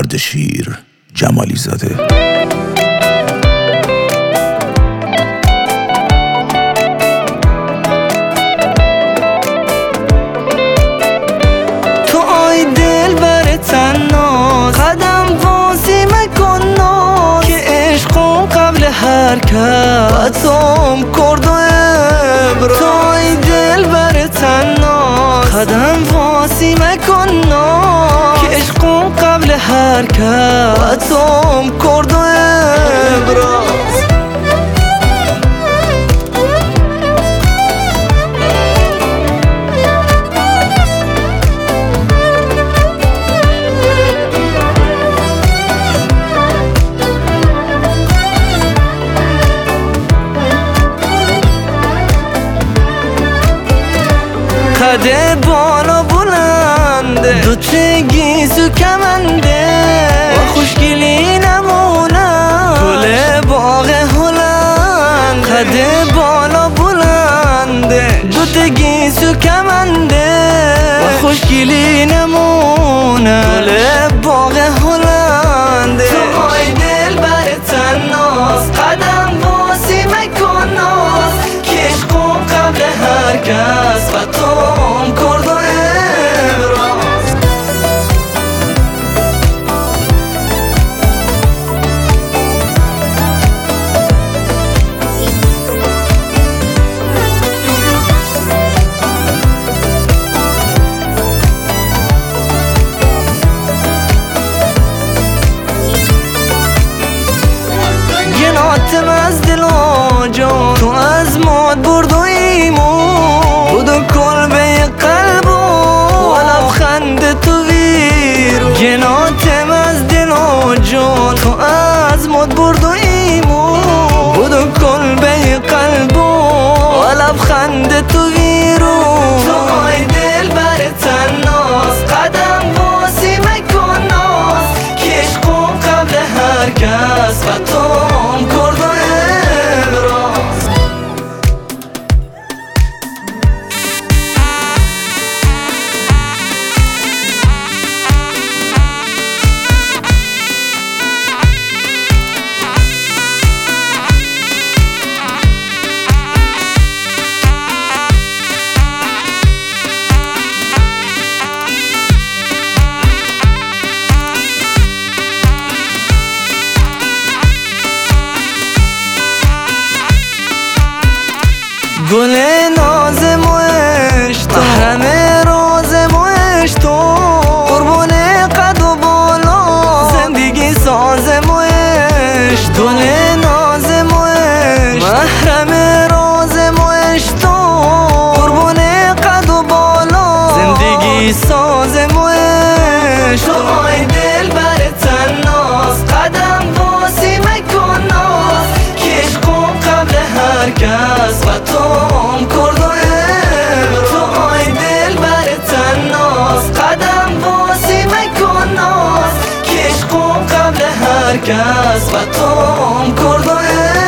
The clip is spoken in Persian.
اردشیر جمالی زاده. تو آی دل بر تناز قدم بازی مکن ناز که عشقم قبل هر کس اتم کرد و ابراز. تو آی دل بر تناز قدم بازی مکن ناز که عشقم قبل هر کس اتم کرد و ابراز. قده بالا بلنده دوت گیزو کمنده و خوشگلی نمونم گل باغ هلند. قده بالا بلنده دوت گیزو کمنده و خوشگلی نمونم گل باغ هلند. تو آی دل بر تناز قدم بازی مکن ناز که عشقم قبل هر کس و توم کرد و ابراز. گناتم از دل و جان تو از ماد برد و ایمون بود و کلبه قلب و لبخند تو ویرون. گناتم از دل و جان تو از ماد برد و ایمون بود و کلبه قلب و لبخند تو ویرون. تو آی دل بر تناز قدم بازی مکن ناز که عشقم قبل هر کس و توم کرد و ابراز. گل ناز موش تو محرم راز موش تو قربون قد و بالا زندگی ساز موش. گل ناز موش محرم راز موش تو قربون قد و بالا زندگی ساز موش. تو آی دل بر تناز قدم بازی مکن ناز که عشقم قبل هر کس و توم کرد و ابراز. تو آی دل بر تناز قدم بازی مکن ناز که عشقم قبل هر کس و توم کرد و ابراز.